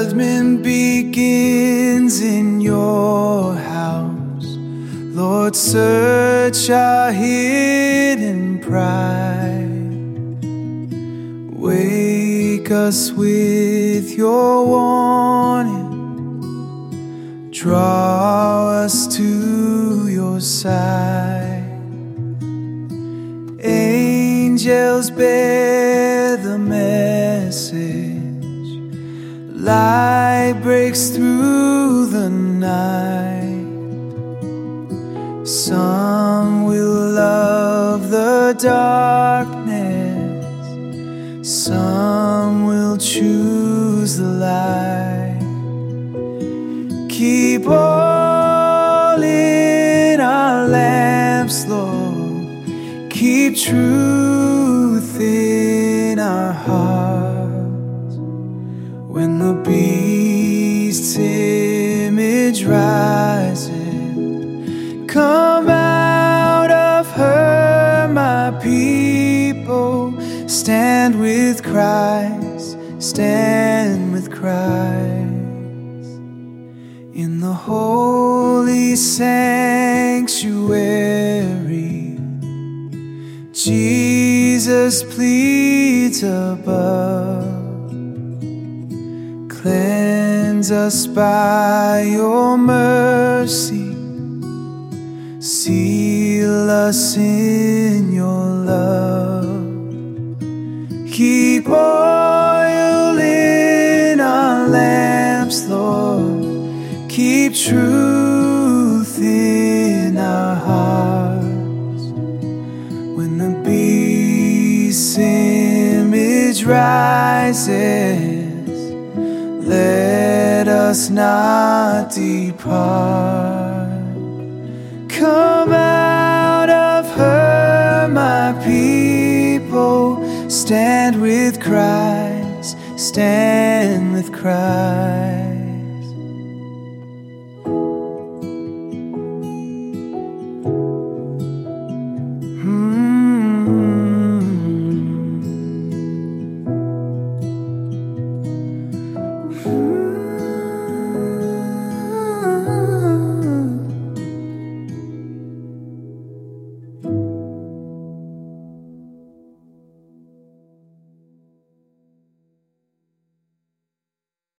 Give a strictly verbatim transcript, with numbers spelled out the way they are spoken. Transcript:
judgment begins in your house. Lord, search our hidden pride. Wake us with your warning. Draw us to your side. Angels bear the message. Light breaks through the night. Some will love the darkness, some will choose the light. Keep oil in our lamps, Lord. Keep truth in our hearts. When the beast's image rises, come out of her, my people. Stand with Christ, stand with Christ. In the holy sanctuary, Jesus pleads above. Cleanse us by your mercy. Seal us in your love. Keep oil in our lamps, Lord. Keep truth in our hearts. When the beast's image rises, let us not depart. Come out of her, my people. Stand with Christ, stand with Christ.